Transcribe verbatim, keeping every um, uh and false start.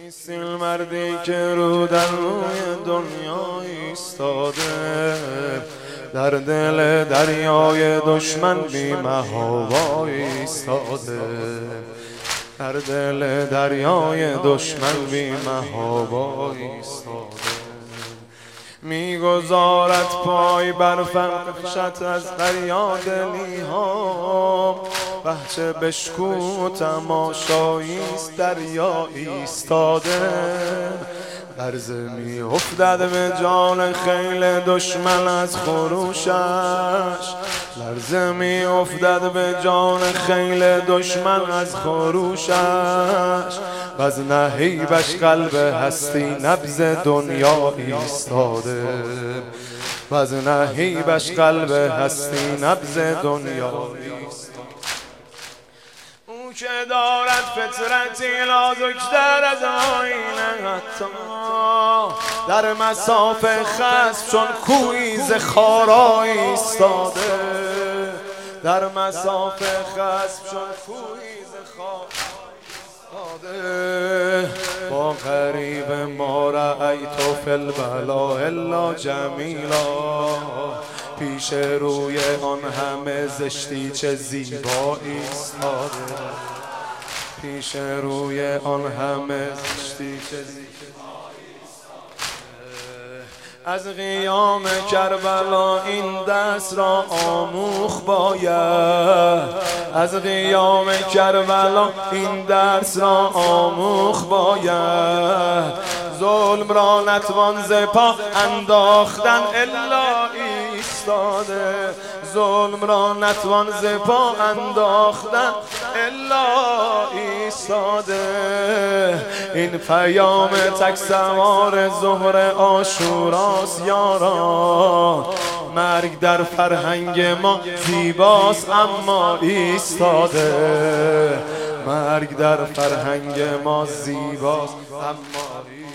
نیست این مردی که رو در روی دنیا ایستاده، در دل دریای دشمن بی محابا ایستاده، در دل دریای دشمن بی محابا ایستاده. میگذارد پای بر فرشت از فریادنی ها، بچه بشکو تماشاییست دریا ایستاده، لرزه می افتد به جان خیل دشمن از خروشش، لرزه می افتد به جان خیل دشمن از خروشش، و از نهیبش قلب هستی نبض دنیا ایستاده، و از نهیبش قلب هستی نبض دنیا ایستاده. او که دارد فطرتی نازکتر از آینه، حتی در مساف خصم چون کویی ز خارا ایستاده، در مساف خصم چون کویی ز خارا ایستاده. با غریب ما رأیت فی البلا الا جمیلا، پیش روی آن همه زشتی چه زیبا ایستاده، پیش روی آن همه زشتی چه زیبا ایستاده. از قیام کربلا این دست را آموخ باید، از قیام کربلا این درس را آموخ باید، ظلم را نتوان ز پا انداختن الا ایستاده، ظلم را نتوان ز پا انداختن الا ایستاده. این پیام تک سوار ظهر عاشوراست یاران، مرگ در فرهنگ ما زیباست اما ایستاده، مرگ در فرهنگ ما زیباست اما ایستاده.